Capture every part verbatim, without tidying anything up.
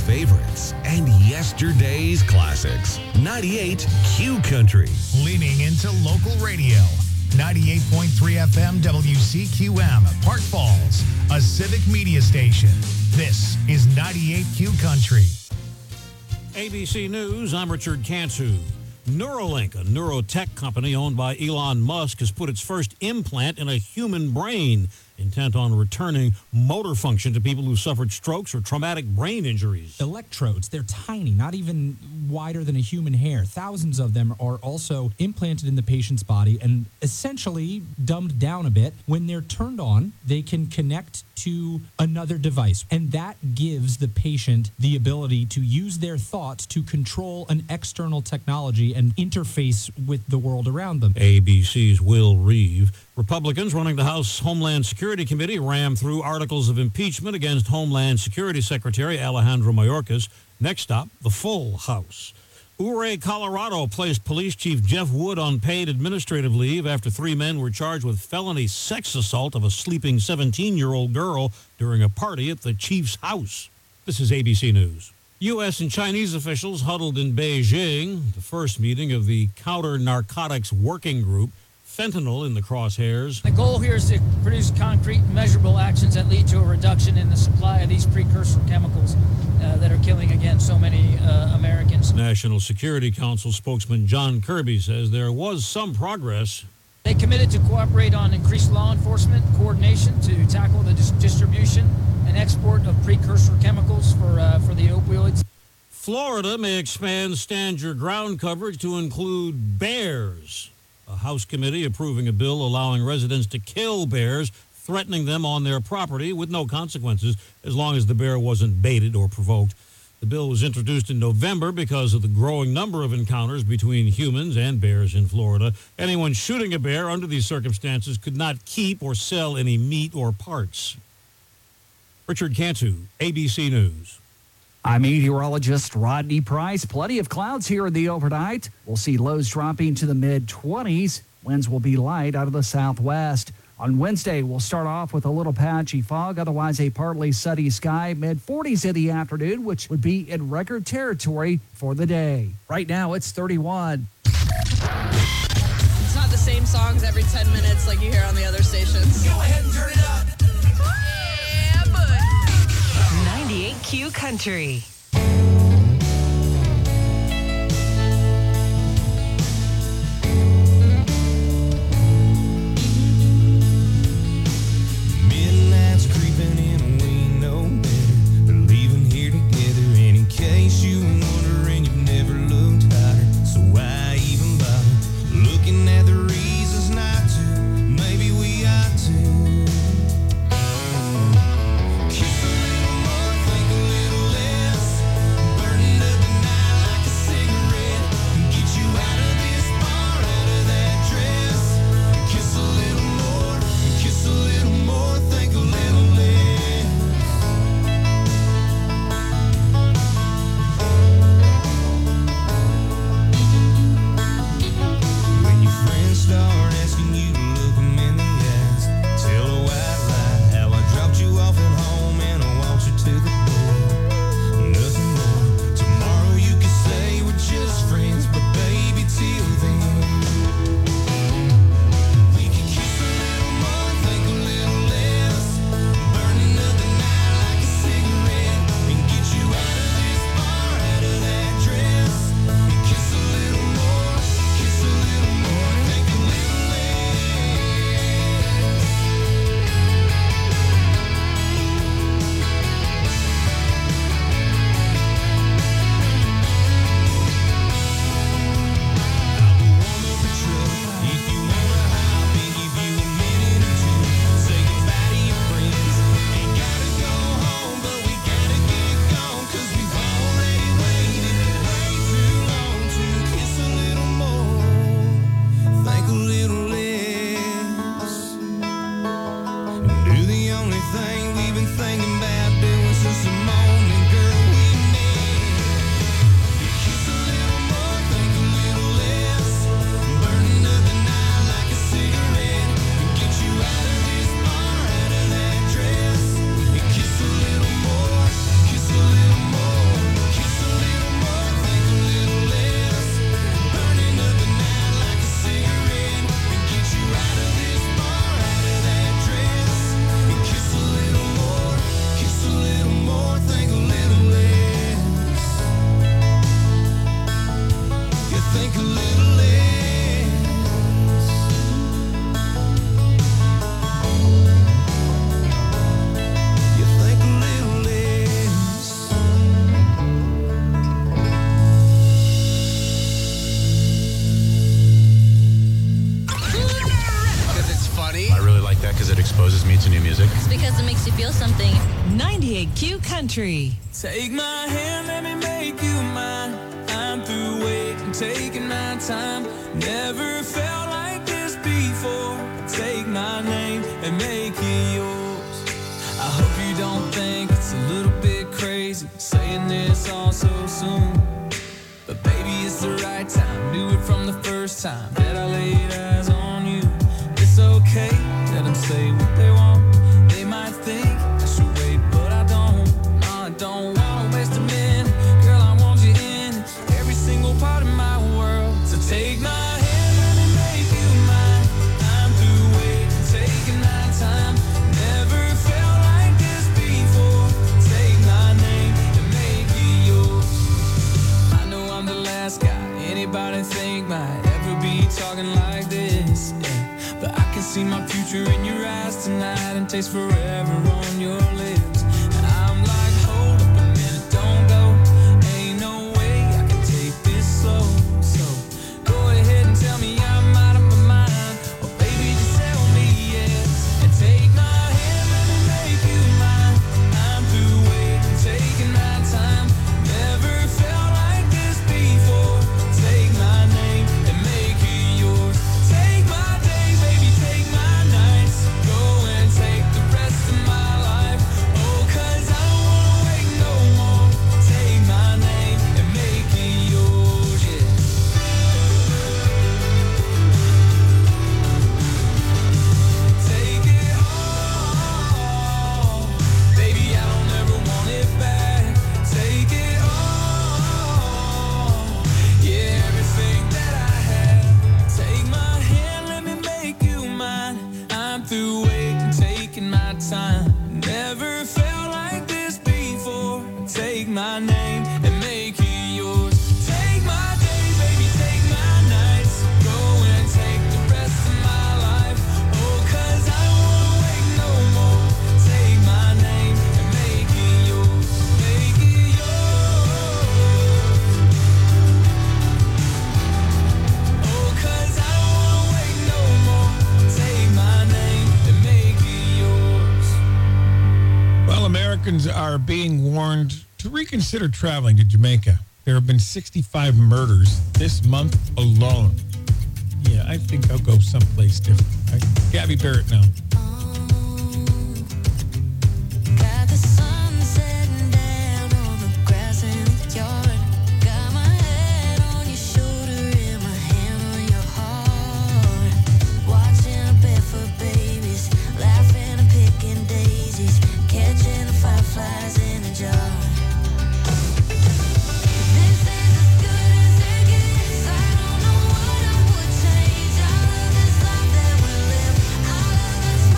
favorites and yesterday's classics. ninety-eight Q Country. Leaning into local radio. ninety-eight point three F M W C Q M, Park Falls, a civic media station. This is ninety-eight Q Country. A B C News, I'm Richard Cantu. Neuralink, a neurotech company owned by Elon Musk, has put its first implant in a human brain, intent on returning motor function to people who suffered strokes or traumatic brain injuries. Electrodes, they're tiny, not even wider than a human hair. Thousands of them are also implanted in the patient's body and essentially dumbed down a bit. When they're turned on, they can connect to another device, and that gives the patient the ability to use their thoughts to control an external technology and interface with the world around them. A B C's Will Reeve. Republicans running the House Homeland Security Committee rammed through articles of impeachment against Homeland Security Secretary Alejandro Mayorkas. Next stop, the full House. Ouray, Colorado placed Police Chief Jeff Wood on paid administrative leave after three men were charged with felony sex assault of a sleeping seventeen-year-old girl during a party at the chief's house. This is A B C News. U S and Chinese officials huddled in Beijing, the first meeting of the Counter-Narcotics Working Group. Fentanyl in the crosshairs. The goal here is to produce concrete, measurable actions that lead to a reduction in the supply of these precursor chemicals uh, that are killing, again, so many uh, Americans. National Security Council spokesman John Kirby says there was some progress. They committed to cooperate on increased law enforcement coordination to tackle the dis- distribution and export of precursor chemicals for uh, for the opioids. Florida may expand Stand Your Ground coverage to include bears. A House committee approving a bill allowing residents to kill bears, threatening them on their property with no consequences as long as the bear wasn't baited or provoked. The bill was introduced in November because of the growing number of encounters between humans and bears in Florida. Anyone shooting a bear under these circumstances could not keep or sell any meat or parts. Richard Cantu, A B C News. I'm meteorologist Rodney Price. Plenty of clouds here in the overnight. We'll see lows dropping to the mid twenties. Winds will be light out of the southwest. On Wednesday, we'll start off with a little patchy fog, otherwise a partly sunny sky, mid forties in the afternoon, which would be in record territory for the day. Right now, it's thirty-one. It's not the same songs every ten minutes like you hear on the other stations. Go ahead and turn it up. Yeah, bud. ninety-eight Q Country. Midnight's creeping in and we know better. They're leaving here together, and in case you wondering, you've never looked higher. So why even bother looking at the reasons not to? Maybe we ought to. Kiss a little more, think a little less. Burning up the night like a cigarette. Get you out of this bar, out of that dress. Kiss a little more, kiss a little more, think a little less. When your friends start asking you to look them in the eyes, tell a white lie how I dropped you off at home and I walked you to the door. Nothing more. Tomorrow you can say we're just friends, but baby, till then, we can kiss a little more, think a little less. Burning up the night like a cigarette, and get you out of this bar, out of that dress. And kiss a little more, kiss a little more, think a little less. Warm up the truck if you wanna hop in, give you a minute or two. Say goodbye to your friends. Ain't gotta go home, but we gotta get gone, 'cause we've already waited way too long to kiss a little more, think a little less, and do the only thing we've been thinking about doing since the morning, girl, we met. Kiss a little more, think a little less. Burning up the night like a cigarette, and get you out of this bar, out of that dress. And kiss a little more, kiss a little more. that because it exposes me to new music? It's because it makes you feel something. ninety-eight Q Country. Take my hand, let me make you mine. I'm through waiting, taking my time. Never felt like this before. Take my name and make it yours. I hope you don't think it's a little bit crazy saying this all so soon. But baby, it's the right time. Knew it from the first time that I laid eyes on you. It's okay, let them say what they want. They might think I should wait, but I don't. No, I don't wanna waste a minute. Girl, I want you in every single part of my world. So take my hand, let me make you mine. I'm through waiting, taking my time. Never felt like this before. Take my name and make it yours. I know I'm the last guy anybody think might ever be talking like this, yeah. But I can see my future in your eyes tonight and taste forever on your lips. And I'm like, hold up a minute, don't go. Ain't no way I can take this slow. So go ahead and tell me I'm out of my mind. Or baby, just tell me yes. And take my hand, let me make you mine. I'm through waiting, taking my time. Never felt like this before. Take my name and make it yours. Take my days, baby, take my nights. Go and take the rest of my life. Oh, 'cause I don't wanna wait no more. Take my name and make it yours, yeah. Take it all. Baby, I don't ever want it back. Take it all. Yeah, everything that I have. Take my hand, let me make you mine. I'm through waiting, taking my time. Never felt like this before. Take my name and make it yours. Take my days, baby, take my nights. Go and take the rest of my life. Oh, 'cause I don't wanna wait no more. Take my name and make it yours. Make it yours. Oh, 'cause I don't wanna wait no more. Take my name and make it yours. Well, Americans are being warned to reconsider traveling to Jamaica. There have been sixty-five murders this month alone. Yeah, I think I'll go someplace different. Right? Gabby Barrett now. Got the sun setting down on the grass in the yard. Got my head on your shoulder and my hand on your heart. Watching a barefoot babies, laughing and picking daisies, catching the fireflies in a jar. This is as good as it gets. I don't know what I would change. I love this life that we live. I love the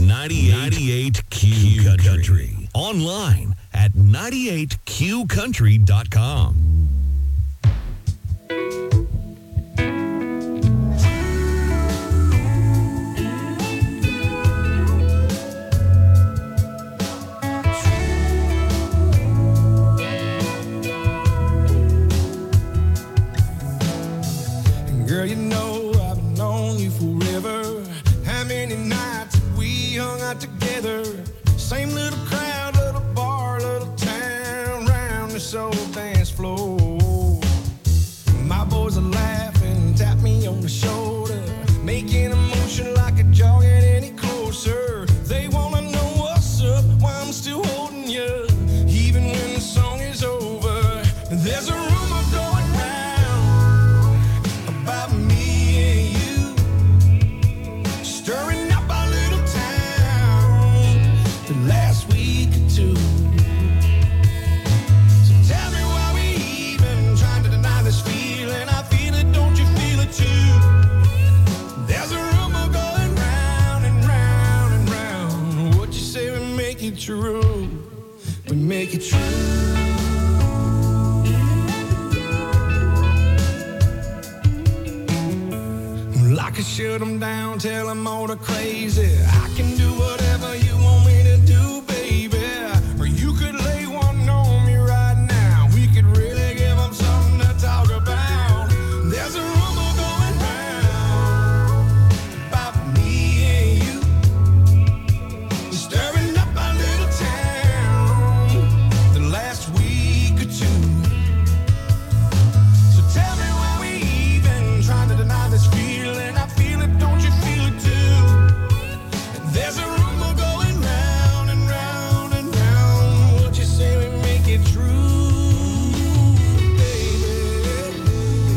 ninety-eight Q Country. Online at ninety-eight q country dot com. Girl, you know I've known you forever. How many nights have we hung out together? Same little crowd, little bar, little town, round this old dance floor. My boys are laughing, tap me on the shoulder, making a motion like a jogging any closer. They wanna know what's up, why I'm still holding you, even when the song is over. There's a rumor going round about me and you, stirring up our little town the last week or two. So tell me why we even trying to deny this feeling. I feel it, don't you feel it too? There's a rumor going round and round and round. What you say we make it true? We make it true. Like I shut them down, tell them all the crazy. I can do whatever you want me to do, baby. Or you could lay one on me right now. We could really give them something to talk about. There's a rumor going round about me and you, stirring up our little town the last week or two. So tell me why we even trying to deny this feeling. I feel it, don't you feel it too? There's a rumor going round and round and round. What you say we make it true, baby?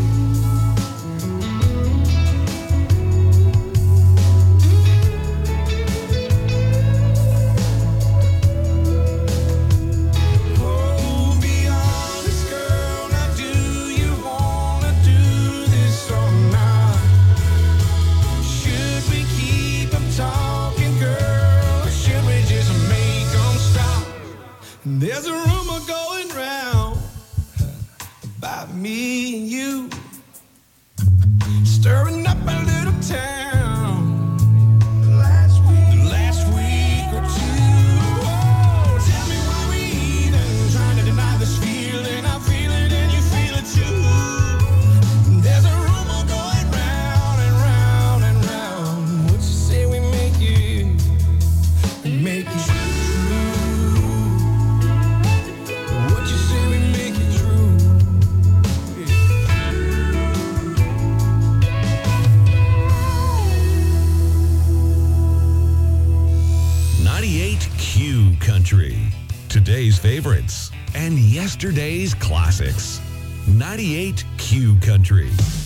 Oh, be honest, girl. Now, do you wanna do this or not? Should we keep them talking, girl, or should we just make them stop? There's a rumor going round about me and you, stirring up a little town the last week, the last week or two. Oh, tell me why we even trying to deny this feeling. I feel it and you feel it too. There's a rumor going round and round and round. What you say we make it, we make it true? What you say we make it true? ninety-eight Q Country. Today's favorites and yesterday's classics. ninety-eight Q Country.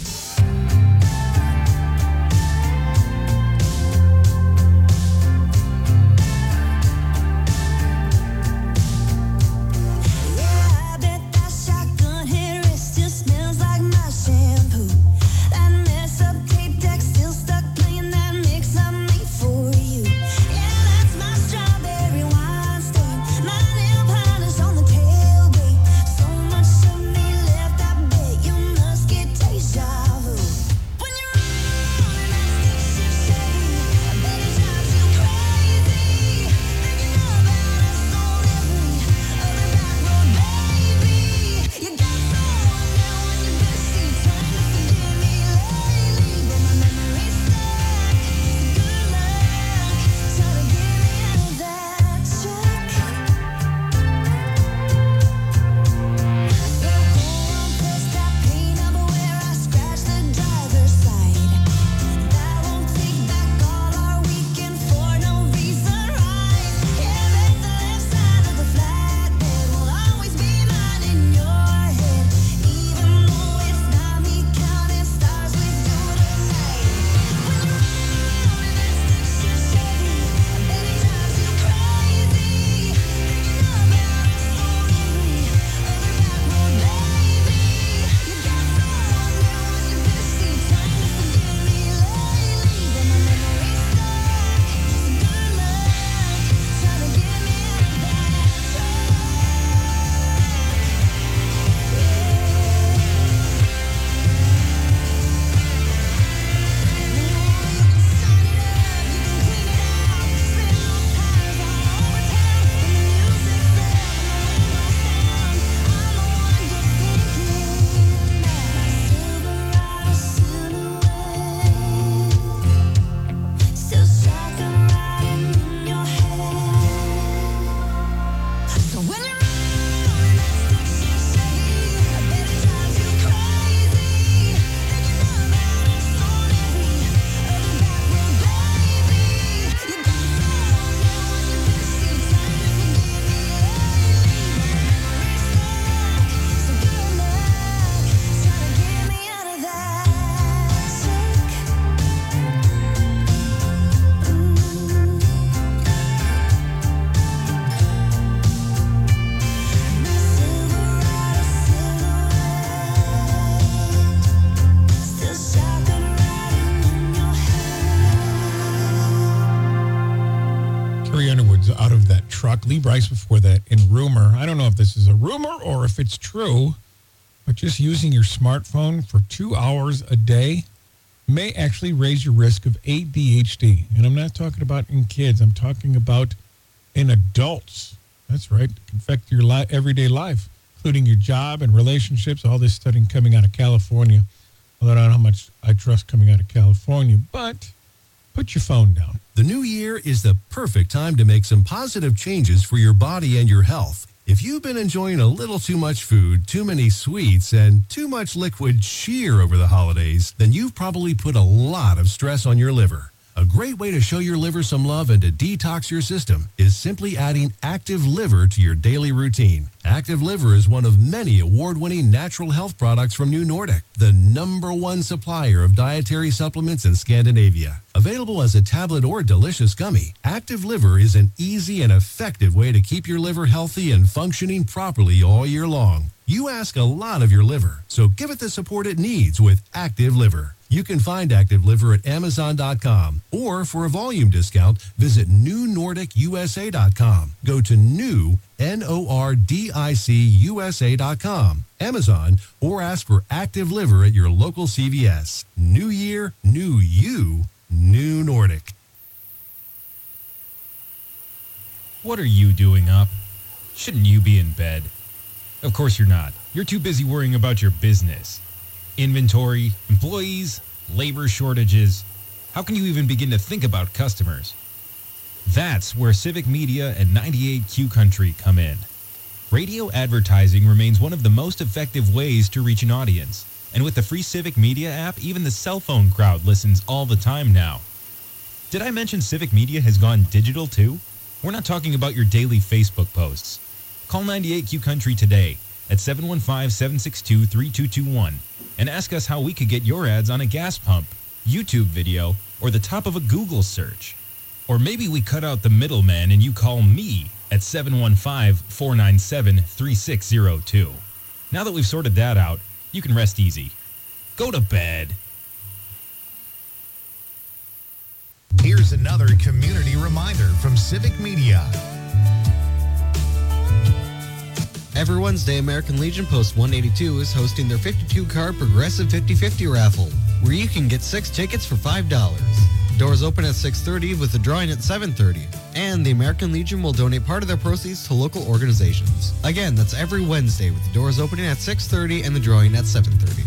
Yeah, I bet that shotgun hair it still smells like my shampoo. That mess up tape deck still stuck playing that mix I made for you. Yeah, that's my strawberry wine stain, my nail polish on the tailgate. So much of me left, I bet you must get deja vu. truck, Lee Bryce before that, in rumor. I don't know if this is a rumor or if it's true, but just using your smartphone for two hours a day may actually raise your risk of A D H D. And I'm not talking about in kids. I'm talking about in adults. That's right. It can affect your li- everyday life, including your job and relationships. All this studying coming out of California. Well, I don't know how much I trust coming out of California, but put your phone down. The new year is the perfect time to make some positive changes for your body and your health. If you've been enjoying a little too much food, too many sweets, and too much liquid cheer over the holidays, then you've probably put a lot of stress on your liver. A great way to show your liver some love and to detox your system is simply adding Active Liver to your daily routine. Active Liver is one of many award-winning natural health products from New Nordic, the number one supplier of dietary supplements in Scandinavia. Available as a tablet or delicious gummy, Active Liver is an easy and effective way to keep your liver healthy and functioning properly all year long. You ask a lot of your liver, so give it the support it needs with Active Liver. You can find Active Liver at Amazon dot com, or for a volume discount, visit New Nordic U S A dot com. Go to new, N O R D I C U S A dot com, Amazon, or ask for Active Liver at your local C V S. New year, new you, New Nordic. What are you doing up? Shouldn't you be in bed? Of course you're not. You're too busy worrying about your business. Inventory, employees, labor shortages. How can you even begin to think about customers? That's where Civic Media and ninety-eight Q Country come in. Radio advertising remains one of the most effective ways to reach an audience. And with the free Civic Media app, even the cell phone crowd listens all the time now. Did I mention Civic Media has gone digital too? We're not talking about your daily Facebook posts. Call ninety-eight Q Country today at seven one five, seven six two, three two two one and ask us how we could get your ads on a gas pump, YouTube video, or the top of a Google search. Or maybe we cut out the middleman and you call me at seven one five, four nine seven, three six zero two. Now that we've sorted that out, you can rest easy. Go to bed. Here's another community reminder from Civic Media. Every Wednesday, American Legion Post one eighty-two is hosting their fifty-two card Progressive fifty fifty raffle, where you can get six tickets for five dollars. Doors open at six thirty with the drawing at seven thirty, and the American Legion will donate part of their proceeds to local organizations. Again, that's every Wednesday with the doors opening at six thirty and the drawing at seven thirty.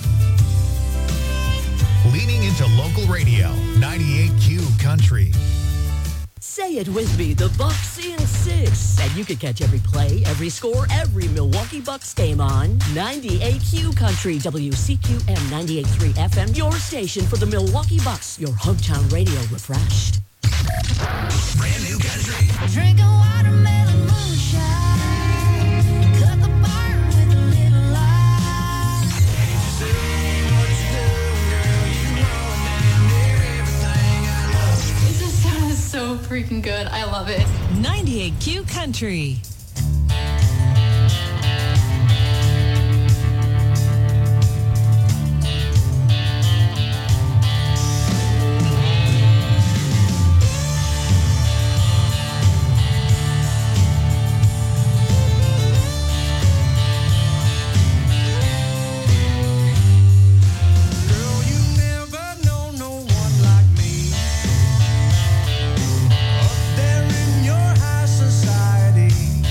Leaning into local radio, ninety-eight Q Country. Say it with me, the Bucks in six. And you can catch every play, every score, every Milwaukee Bucks game on ninety-eight Q Country, W C Q M ninety-eight point three F M, your station for the Milwaukee Bucks, your hometown radio refreshed. Brand new country. Drinking watermelon moonshine. Cut the bar with a little light. This is so freaking good. I love it. ninety-eight Q Country. There in your high society.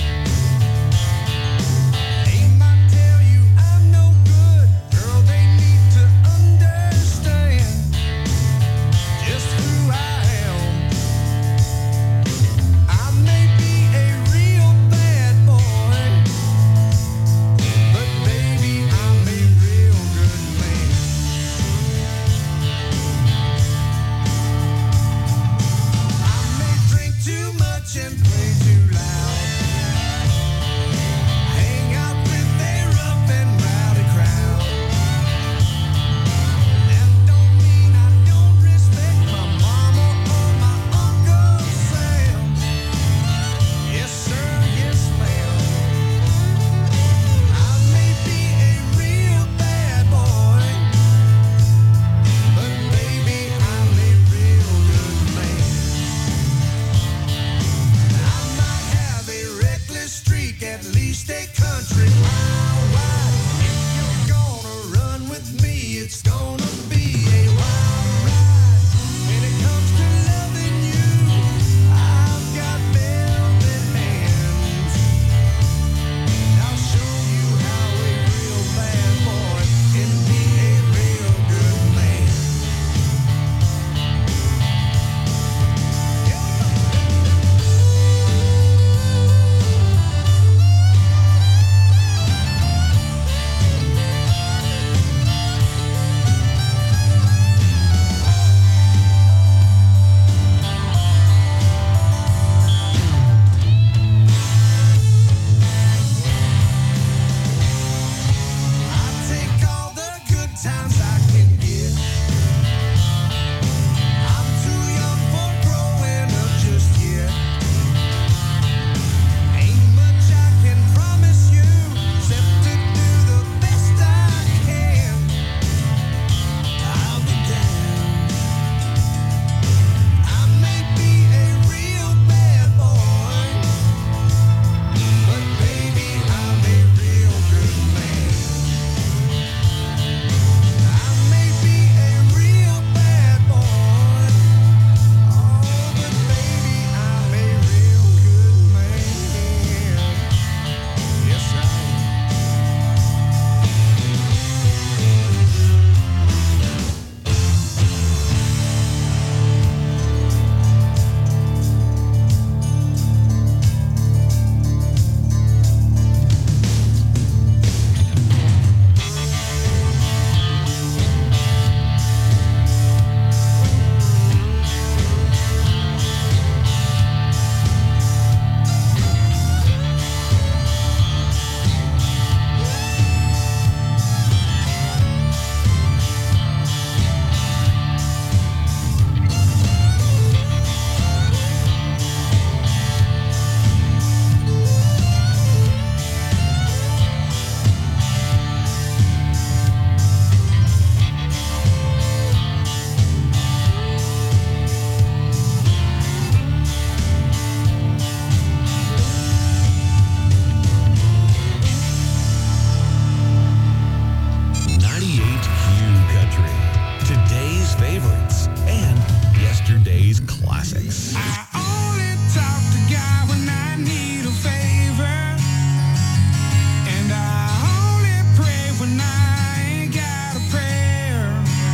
nineties classics. I only talk to God when I need a favor, and I only pray when I ain't got a prayer.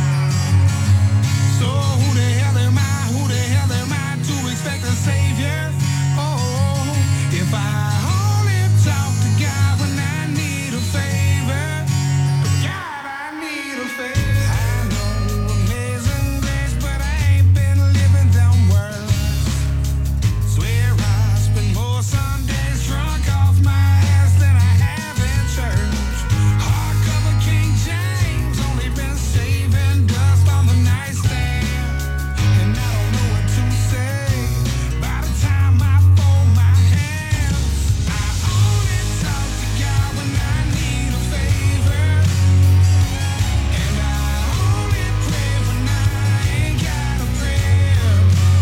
So who the hell am I? Who the hell am I to expect a savior? Oh, if I only talk to God when I need a favor, God, I need a favor. I know amazing grace, but I ain't been living them words. Swear I spend more Sundays drunk off my ass than I have in church. Hardcover King James, only been saving dust on the nightstand, and I don't know what to say by the time I fold my hands. I only talk to God when I need a favor, and I only pray when I ain't got a prayer.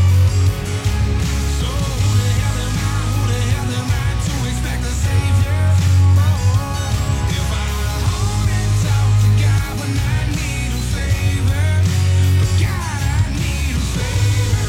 So who the hell am I? Who the hell am I to expect a savior? Oh, if I only talk to God when I need a favor, but God, I need a favor.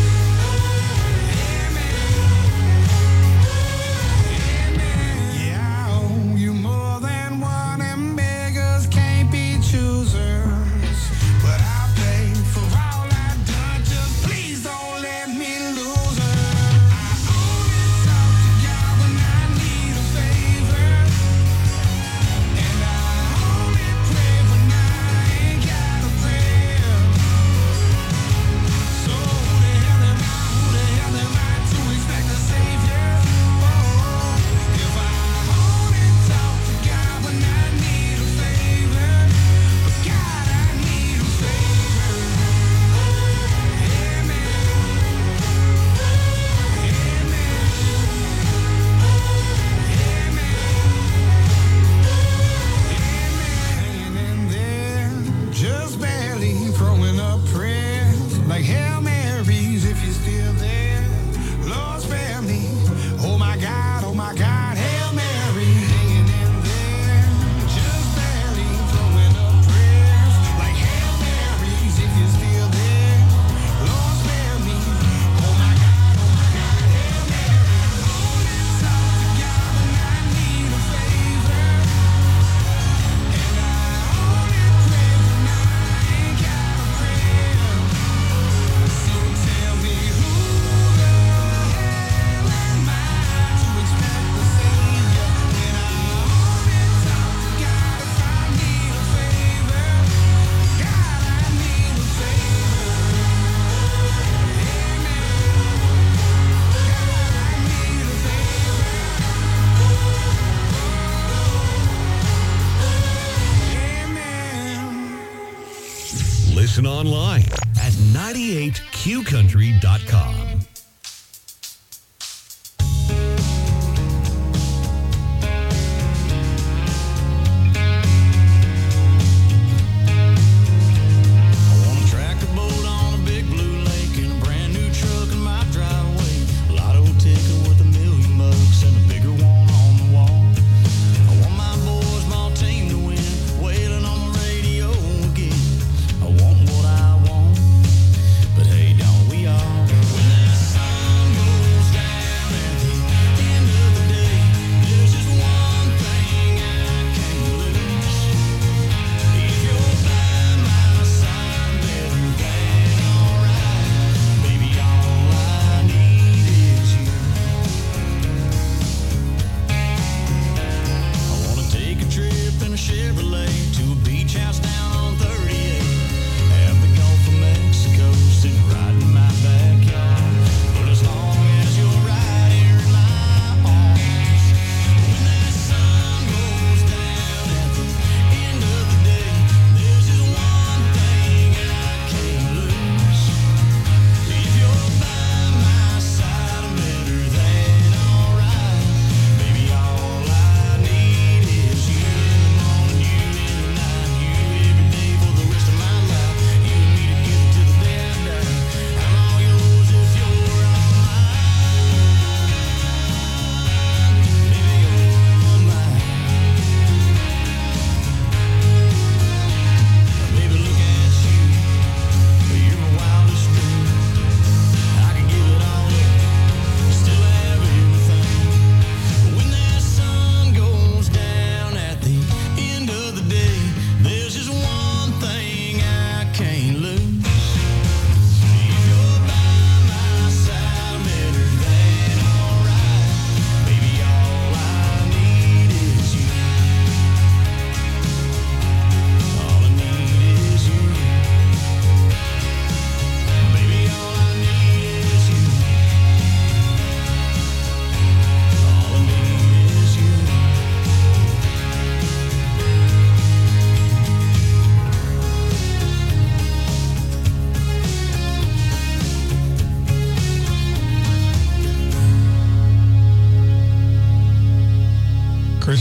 Yeah, I owe you more than one, and beggars can't be choosers. But I pay for all I've done, just please don't let me lose her. I only talk to God when I need a favor, and I only pray when I ain't got a prayer. So who the hell am I? Who the hell am I to expect a savior? Oh, if I only talk to God when I need a favor, but God, I need a favor. Hanging in there, just barely throwing up prayers like Hail Marys if you're still there. Lord, spare me. Oh my God, oh my God, Hail Mary. Hanging in there, just barely throwing up prayers like Hail Marys if you're still there. Lord, spare me. Oh my God, oh my God, Hail Mary. Only talk to God when I need a favor, and I only pray when I ain't got a prayer. So tell me who the hell am I to expect a savior when I only talk to God if I need a favor? God, I need a favor. Listen online at ninety-eight q country dot com. I want a tractor boat on a big blue lake and a brand new truck in my driveway. A lotto ticket worth a million bucks and a bigger one on the wall. I want my boys, my team to win, wailing on the radio again. I want what I want, but hey, don't we all? When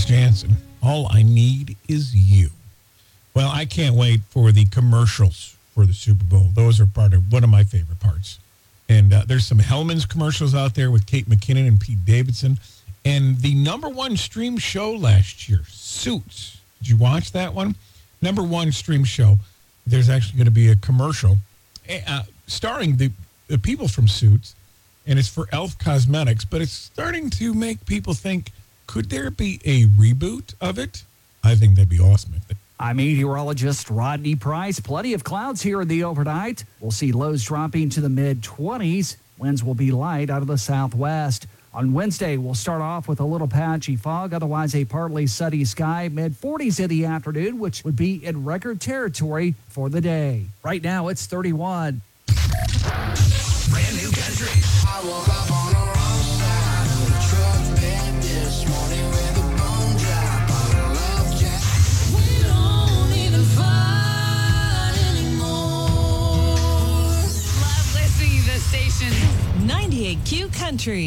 Chris Jansen. All I need is you. Well, I can't wait for the commercials for the Super Bowl. Those are part of one of my favorite parts. And uh, there's some Hellman's commercials out there with Kate McKinnon and Pete Davidson. And the number one stream show last year, Suits. Did you watch that one? Number one stream show. There's actually going to be a commercial uh, starring the, the people from Suits. And it's for Elf Cosmetics. But it's starting to make people think, could there be a reboot of it? I think that'd be awesome. If they- I'm meteorologist Rodney Price. Plenty of clouds here in the overnight. We'll see lows dropping to the mid twenties. Winds will be light out of the southwest. On Wednesday, we'll start off with a little patchy fog, otherwise a partly sunny sky, mid forties in the afternoon, which would be in record territory for the day. Right now, it's thirty-one. Brand new country. I woke up on the wrong side of the truck bed this morning with a bone drop on a love jack. We don't even fight anymore. Love listening to this station. ninety-eight Q Country.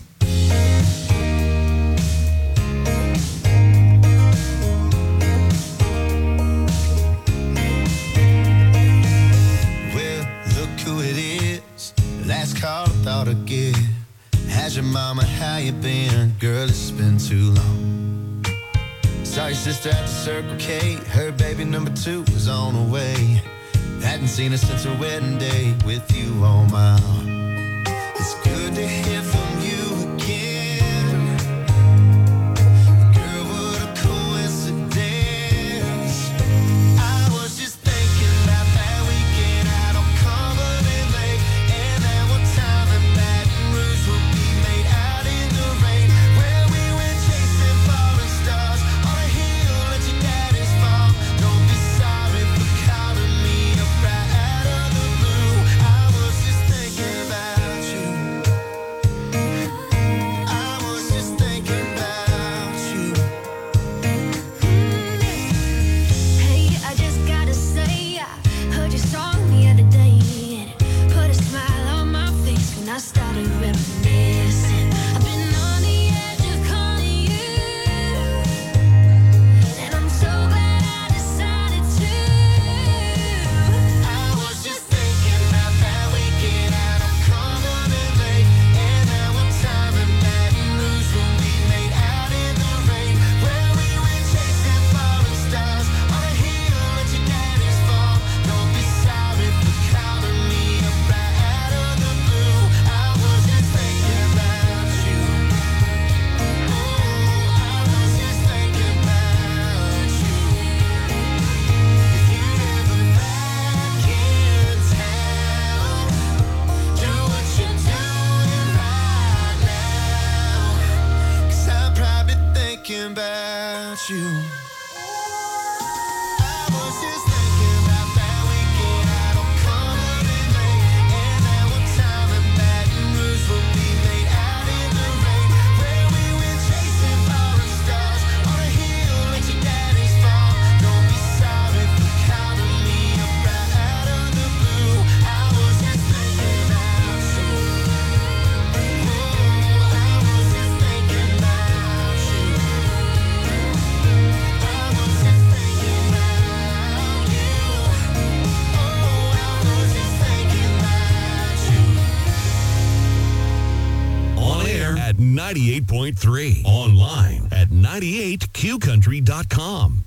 Well, look who it is. Last call I thought I'd get. How's your mama? How you been? Girl, it's been too long. Saw your sister at the Circle K. Her baby number two was on the way. Hadn't seen her since her wedding day with you on my arm. It's good to hear from you again. Girl, what a coincidence. I was just thinking about that weekend out on Cumberland Lake. And that one time in Baton Rouge where we made out in the rain. Where we went chasing falling stars on a hill at your daddy's farm. Don't be sorry for calling me up right out of the blue. I was just thinking about you. I was just thinking about you. Hey, I just gotta say, I heard your song the other day, and it put a smile on my face when I started reminiscing. I've been on the edge of calling you, and I'm so glad I decided to. I was just thinking about that weekend out on Cumberland Lake. And that one time in Baton Rouge when we made out in the rain. Where we went chasing falling stars on a hill at your daddy's farm. Don't be sorry for calling me up right out of the blue. I was just thinking about you. Oh, I was just thinking about you. If you ever back in town, do what you're doing right now. 'Cause I'm probably thinking about you. I was just thinking about that weekend out on Cumberland Lake. And that one time in Baton Rouge when we made out in the rain. Where we went chasing falling stars on a hill at your daddy's farm. Don't be sorry for calling me up right out of the blue. I was just thinking about you. Oh, I was just thinking about you. I was just thinking about you. Oh, I was just thinking about you. On air at ninety-eight point three. Online at ninety-eight q country dot com.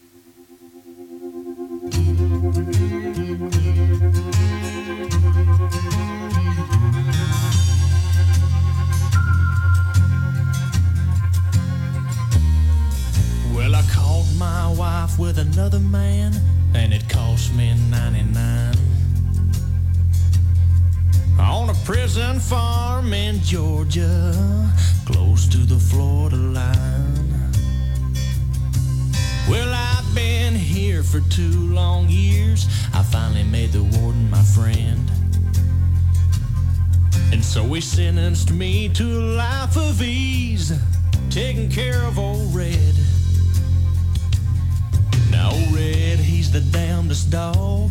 Well, I caught my wife with another man, and it cost me ninety-nine. On a prison farm in Georgia, close to the Florida line. Well, I've been here for two long years. I finally made the warden my friend. And so he sentenced me to a life of ease, taking care of old Red. Now, old Red, he's the damnedest dog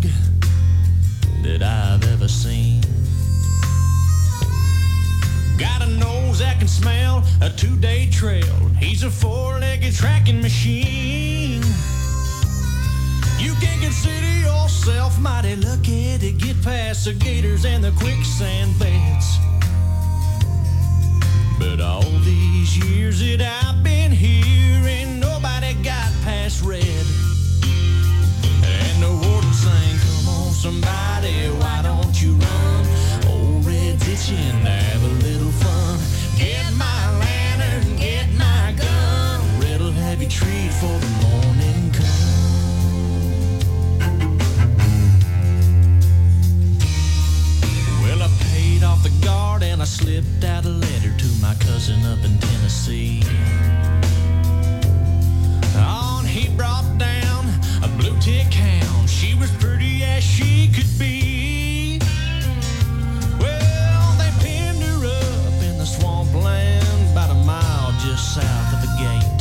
that I've ever seen. Got a nose that that can smell a two-day trail. He's a four-legged tracking machine. You can consider yourself mighty lucky to get past the gators and the quicksand beds. But all these years that I've been here, ain't nobody got past red. And the warden sang, come on somebody, why don't you run? Old Red's itching to have a little fun. Get my lantern, get my gun. Red'll have you treat for the morning come. Well, I paid off the guard and I slipped out a letter to my cousin up in Tennessee. On he brought down a blue tick hound. She was pretty as she could be. Well, they pinned her up in the swampland about a mile just south of the gate.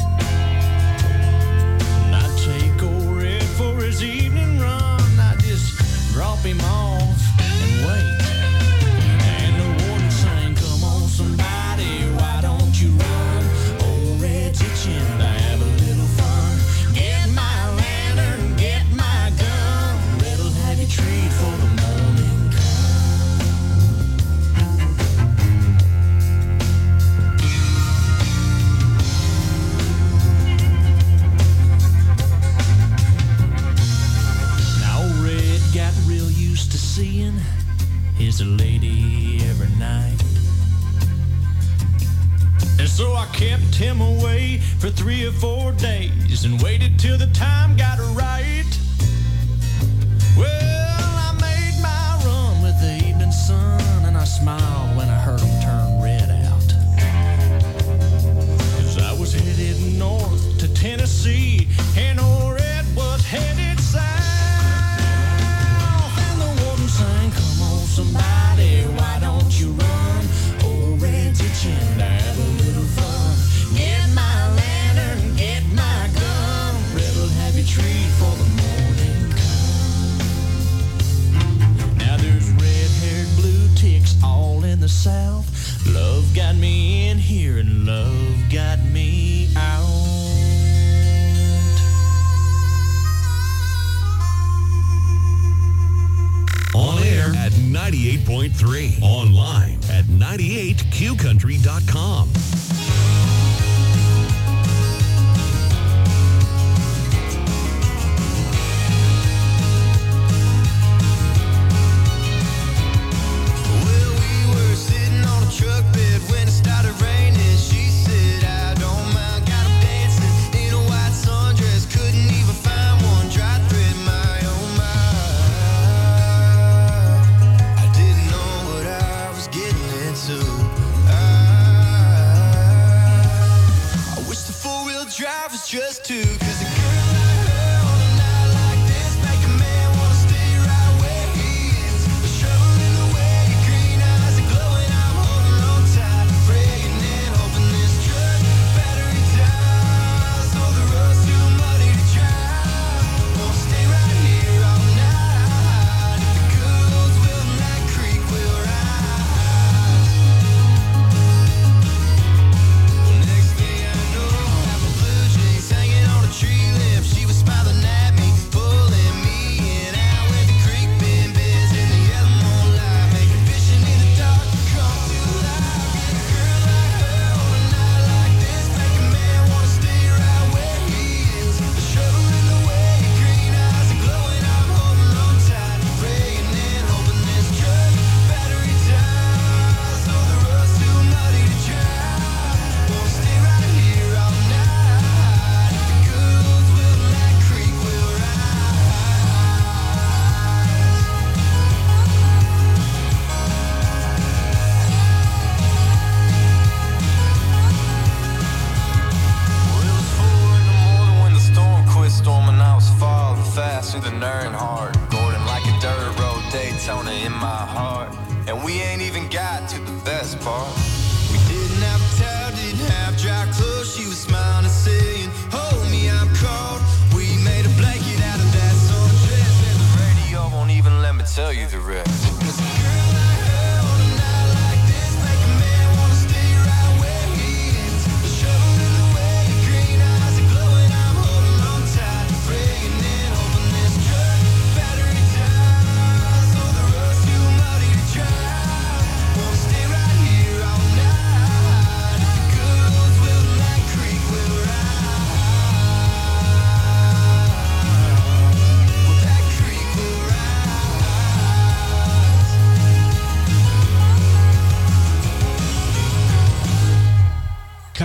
And I'd take old Red for his evening run. I'd just drop him off and wait. And the warden sang, come on somebody, why don't you run? Old Red's itching to have a little fun. Get my lantern, get my gun. Red'll have you treat for the morning come. Now old Red got real used to seeing his lady every night. And so I kept him away for three or four days and waited till the time got right. Well, I made my run with the evening sun, and I smiled when I heard him turn Red out. 'Cause I was headed north to Tennessee, and old Red was headed south. And the warden sang, come on somebody, why don't you run? Old Red's itching to have a little fun. Get my lantern, get my gun. Red'll have you treat for the morning come. Now there's red-haired blue ticks all in the south. Love got me in here and love got me out. On air at ninety-eight point three. Online at ninety-eight q country dot com. Well, we were sitting on a truck bed when it started raining. She said, I don't mind, got 'em dancing in a white sundress. Couldn't even find one dry thread my own mind. I didn't know what I was getting into. I, I wish the four-wheel drive was just two. 'Cause a girl like her on a night like this make a man wanna stay right where he is. A shovel in the way, your green eyes are glowing. I'm holding on tight, praying and hoping this truck battery dies. So the road's too muddy to drive. Wanna stay right here all night. If the good old will that creek will rise. Well, next thing I know, I have a blue jeans hanging on a tree limb. She was smiling at me, pulling me in. Out where the creek been biz in the yellow moonlight, making vision in the dark come to life. And a girl like her on a night like this make a man wanna stay right where he is. A shovel in the way, your green eyes are glowing. I'm holding on tight, praying and hoping this truck battery dies. So the road's too muddy to drive. Wanna stay right here all night. If the good old will that creek will rise. Well, it was four in the morning when the storm quit storming. I was falling fast through the Earnhardt, Gordon like a dirt road Daytona in my heart. And we ain't even got to the best part. We didn't have a towel, didn't have dry clothes. She was smiling and saying, hold me, I'm cold. We made a blanket out of that sundress, and the radio won't even let me tell you the rest. 'Cause a girl like her on a night like this make a man wanna stay right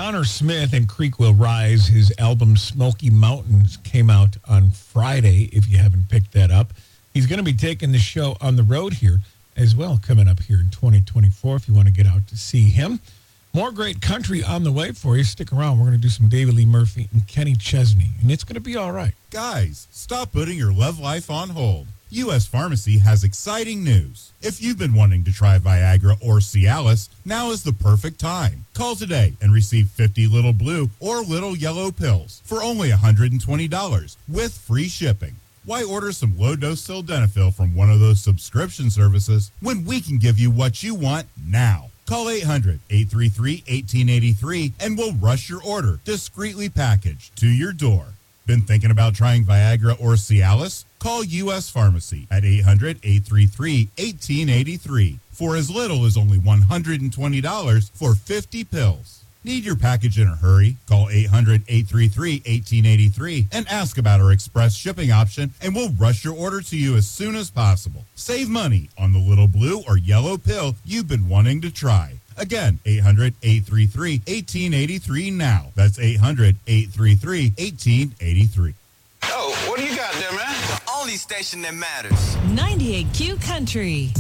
Connor Smith and Creek Will Rise. His album Smoky Mountains came out on Friday, if you haven't picked that up. He's going to be taking the show on the road here as well, coming up here in twenty twenty-four, if you want to get out to see him. More great country on the way for you. Stick around. We're going to do some David Lee Murphy and Kenny Chesney, and it's going to be all right. Guys, stop putting your love life on hold. U S Pharmacy has exciting news. If you've been wanting to try Viagra or Cialis, now is the perfect time. Call today and receive fifty Little Blue or Little Yellow pills for only one hundred twenty dollars with free shipping. Why order some low-dose sildenafil from one of those subscription services when we can give you what you want now? Call eight hundred, eight three three, one eight eight three and we'll rush your order, discreetly packaged, to your door. Been thinking about trying Viagra or Cialis? Call U S Pharmacy at eight hundred, eight three three, one eight eight three for as little as only one hundred twenty dollars for fifty pills. Need your package in a hurry? Call eight hundred, eight three three, one eight eight three and ask about our express shipping option, and we'll rush your order to you as soon as possible. Save money on the little blue or yellow pill you've been wanting to try. Again, eight hundred, eight three three, one eight eight three now. That's eight hundred, eight three three, one eight eight three. Oh, what do you got there, man? The only station that matters. ninety-eight Q Country.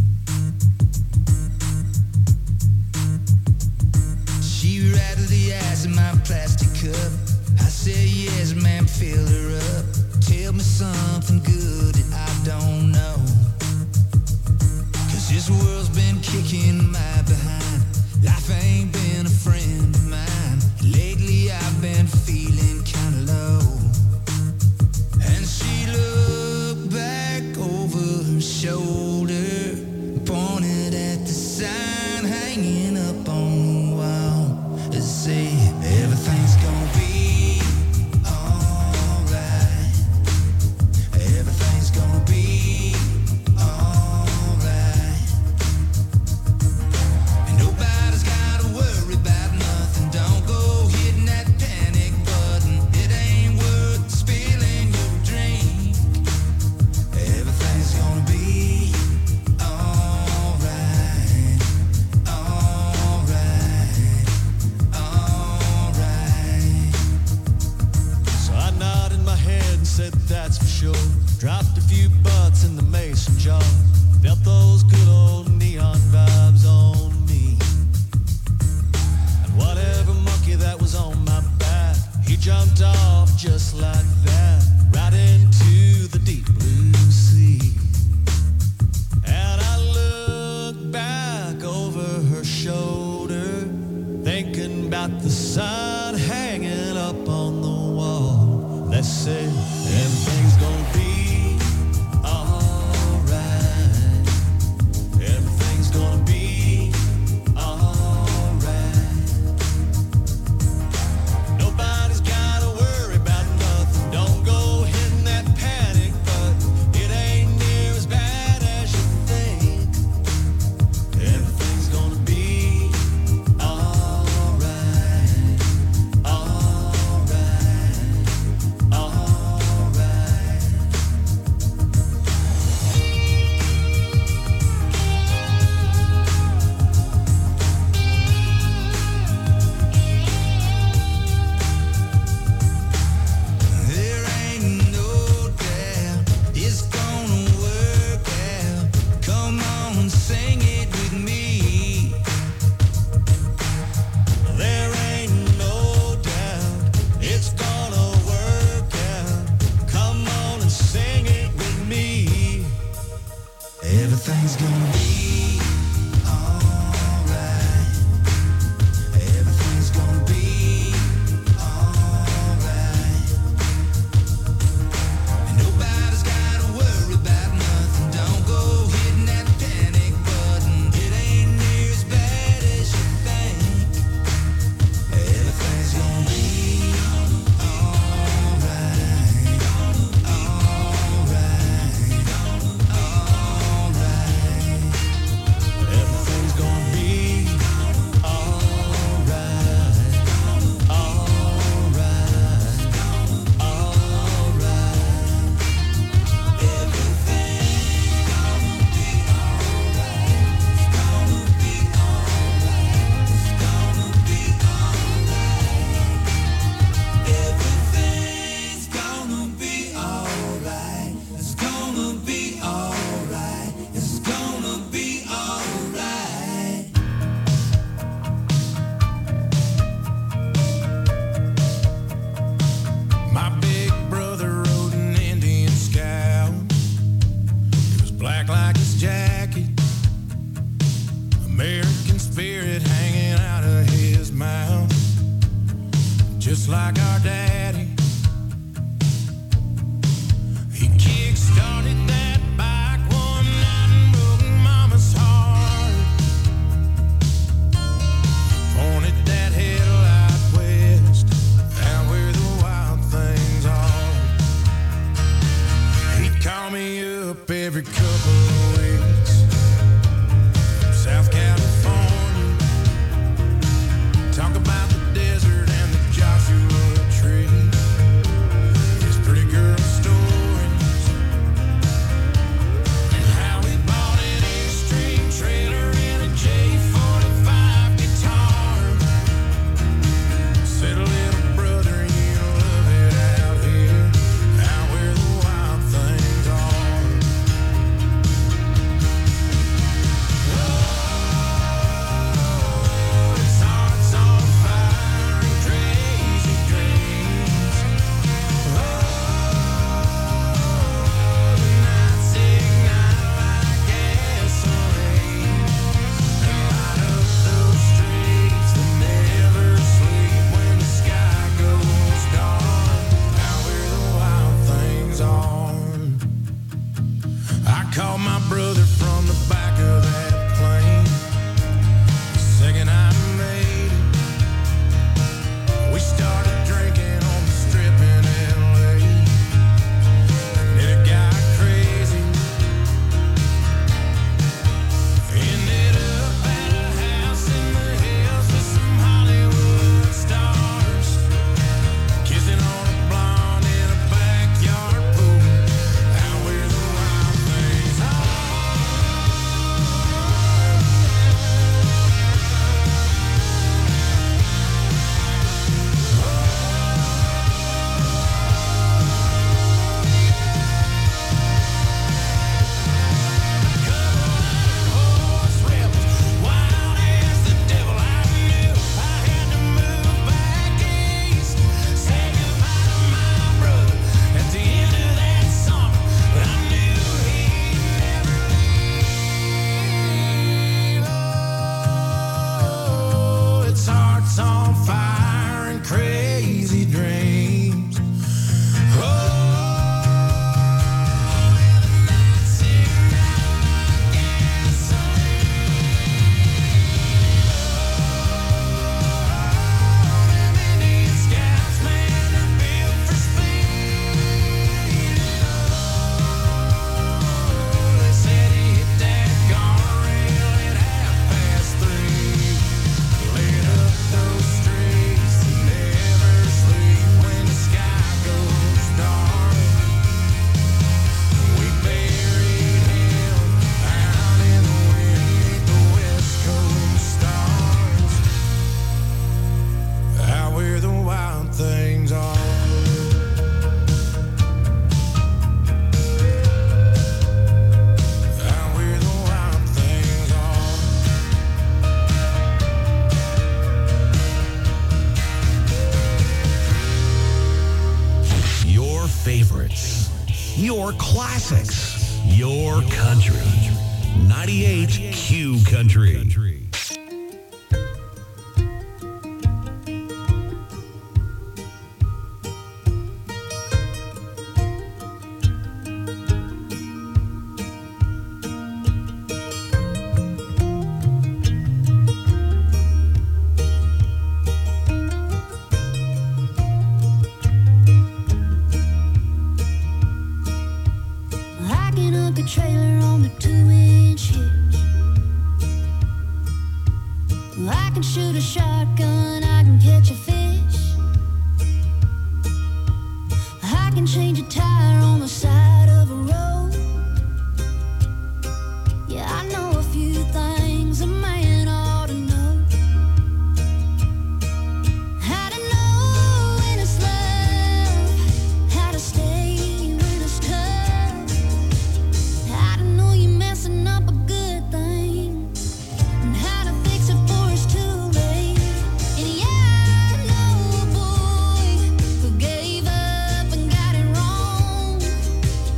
She rattled the ice in my plastic cup. I said, yes, ma'am, fill her up. Tell me something good that I don't know. Cause this world's been kicking my behind. Life ain't been a friend of mine. Lately I've been feeling kinda low. And she looked back over her shoulder, pointed at the sign hanging up on the wall. It said, everything's gonna be alright. Everything's gonna be alright. And nobody's gotta worry about nothing. Don't go hitting that panic button. It ain't worth spilling your drink. Everything's gonna be alright. Alright. Alright. So I nodded my head and said that's for sure. Dropped a few butts in the mason jar. Felt those good old neon vibes on me. And whatever monkey that was on my back, he jumped off just like that, right into the deep blue sea. And I looked back over her shoulder, thinking about the sign hanging up on the wall that said, everything's gonna be alright. Everything's gonna be alright. Nobody's gotta worry about nothing. Don't go hitting that panic button. It ain't near as bad as you think. Everything's gonna be alright. spirit hanging out of his mouth, just like our daddy. He kick-started that bike one night and broke mama's heart. Pointed that headlight west, out where the wild things are. He'd call me up every couple of weeks, South California, talk about the desert and the Joshua tree, his pretty girl stories, and how he bought an Extreme trailer and a J forty-five guitar. Said, little brother, you love it out here, out where the wild things are. Oh, his heart's on fire and crazy dreams. Oh, the nights ignite like gasoline and light up those streets that never sleep when the sky goes dark, out where the wild things are. I called my brother from the back of that plane the second I made it. We started drinking on the strip in L A, and then it got crazy. Ended up at a house in the hills with some Hollywood stars, kissing on a blonde in a backyard pool, out where the wild things are. Horse rebels, wild as the devil. I knew I had to move back east, say goodbye to my brother at the end of that summer, but I knew he'd never leave. Oh, its heart's on fire and crazy dreams. Oh, and the nights ignite like gasoline. Them Indian scouts, man, they're built for speed. Oh, they said he hit that guardrail at half past three. Lit up those streets that never sleep when the sky goes dark. We buried him out in the wind beneath the West Coast stars, out where the wild things are. Out where the wild things are. Your favorites, your classics, your country. ninety-eight Q Country. Hacking up a trailer on the two-inch hitch. I can shoot a shotgun, I can catch a fish. I can change a tire on the side of a road. Yeah, I know a few things a man ought to know. How to know when it's love, how to stay when it's tough, how to know you're messing up a good thing, and how to fix it before it's too late. And yeah, I know a boy who gave up and got it wrong.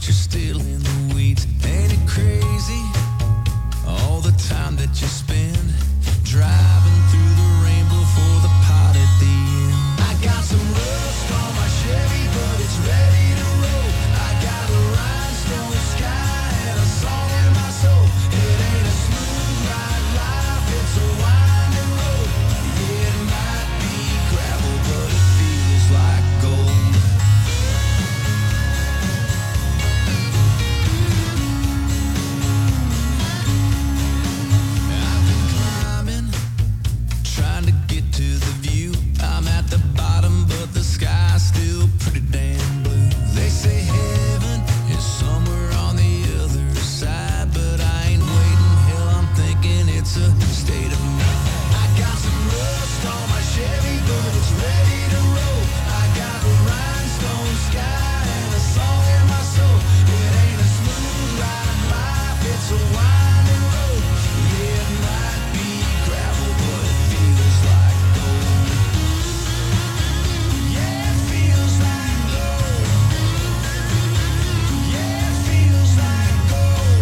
but you're still in the weeds. Ain't it crazy? All the time that you spend driving through the rainbow for the pot at the end. I got some rust on my Chevy, but it's ready to roll. I got a rhinestone sky and a song in my soul. It ain't a smooth ride life, it's a winding road. Yeah, it might be gravel, but it feels like gold. I've been climbing, trying to get to the view. I'm at the bottom, but the sky's still pretty damn blue. They say heaven is somewhere on the other side, but I ain't waiting. Hell, I'm thinking it's a state of mind. I got some rust on my Chevy, but it's ready to roll. I got a rhinestone sky and a song in my soul. It ain't a smooth ride life, it's a winding road. Yeah, it might be gravel, but it feels like gold. Yeah, it feels like gold. Yeah, it feels like gold.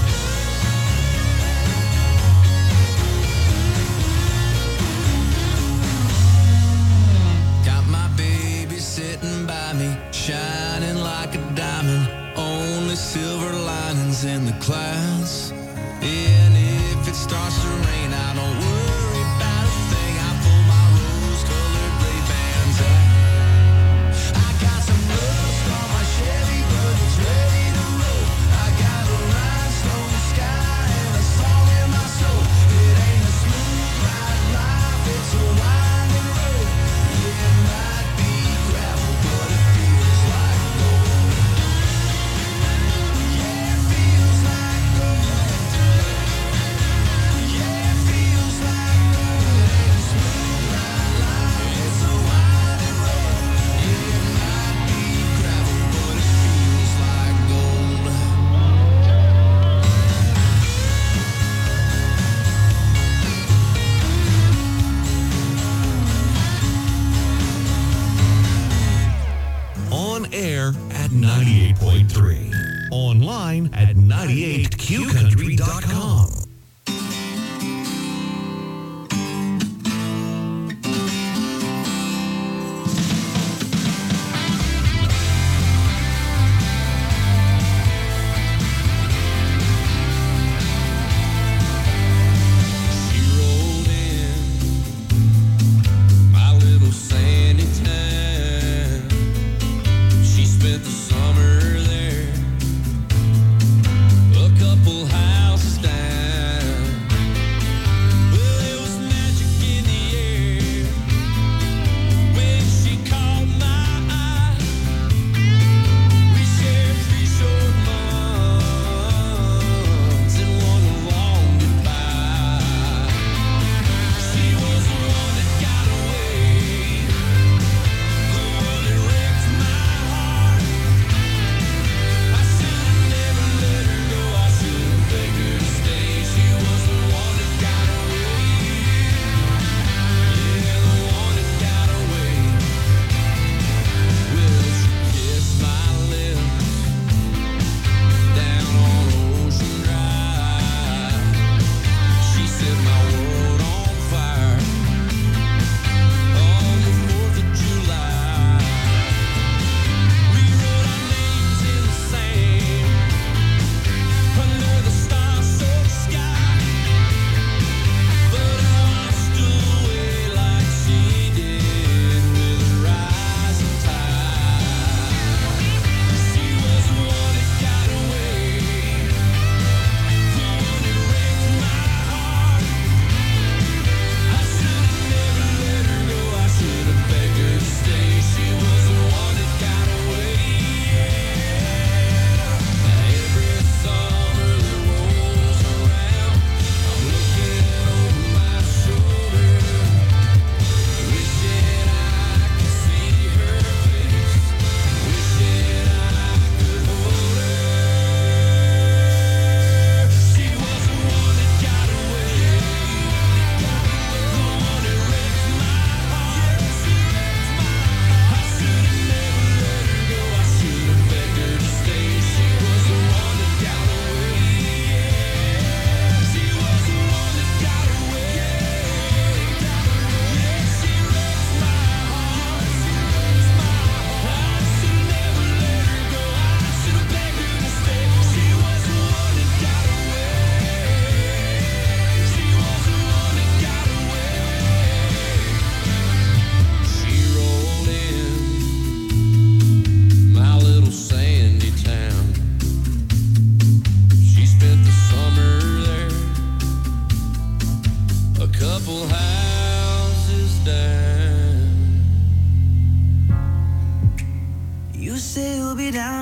Got my baby sitting by me, shining like a diamond. Only silver linings in the clouds. And if it starts to rain, I don't worry about a thing. I pull my rose-colored Ray-Bans out. I got some rust on my Chevy, but it's ready to roll. I got a rhinestone sky and a song in my soul. It ain't a smooth ride life, it's a winding road. Yeah, it might be gravel, but it feels like gold. Yeah, it feels like gold. Yeah, it feels like gold. It ain't a smooth ride life, it's a winding road. Yeah, it might be gravel, but it feels like gold. On air at ninety-eight point three. Online at ninety-eight q country dot com. She rolled in my little sandy town. She spent the summer there, a couple houses down.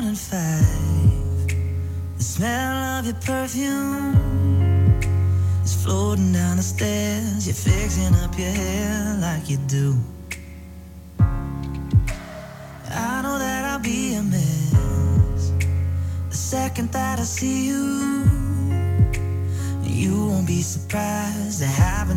and five. The smell of your perfume is floating down the stairs. You're fixing up your hair like you do. I know that I'll be a mess the second that I see you. You won't be surprised to have